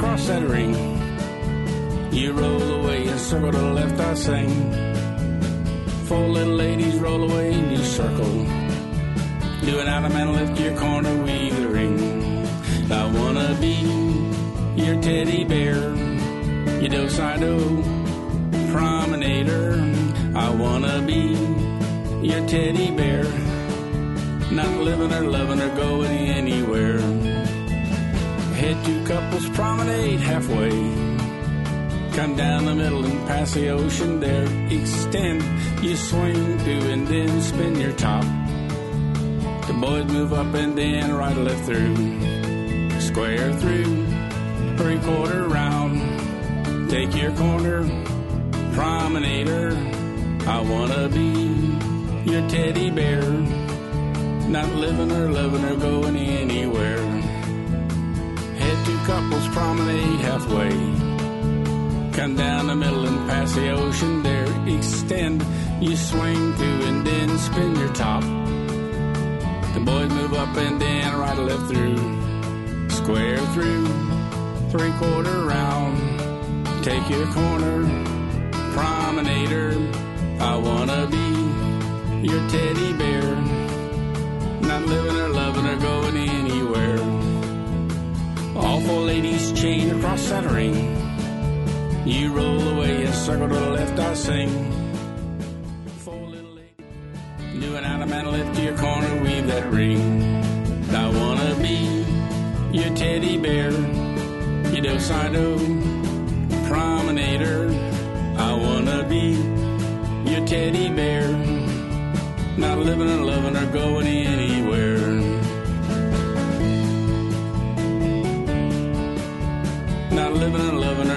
across that ring. You roll away and circle to the left, I sing. Four little ladies roll away and you circle. Do an out man, lift your corner, weave the ring. I wanna be your teddy bear, your do-si-do promenader. I wanna be your teddy bear, not living or loving or going anywhere. Head two couples promenade halfway. Come down the middle and pass the ocean there. Extend, you swing through and then spin your top. The boys move up and then right or left through. Square through, three-quarter round. Take your corner, promenader. I wanna be your teddy bear, not living or loving or going anywhere. Head two couples promenade halfway. Come down the middle and pass the ocean there. Extend, you swing through and then spin your top. The boys move up and then right or left through. Square through, three-quarter round. Take your corner, promenader. I wanna be your teddy bear, not living or loving or going anywhere. All four ladies chain across that ring. You roll away and circle to the left, I sing. Four little ladies do an out man, lift your corner, weave that ring. I wanna be your teddy bear, your do-si-do promenader. I wanna be your teddy bear, not living or loving or going anywhere. Not living or loving or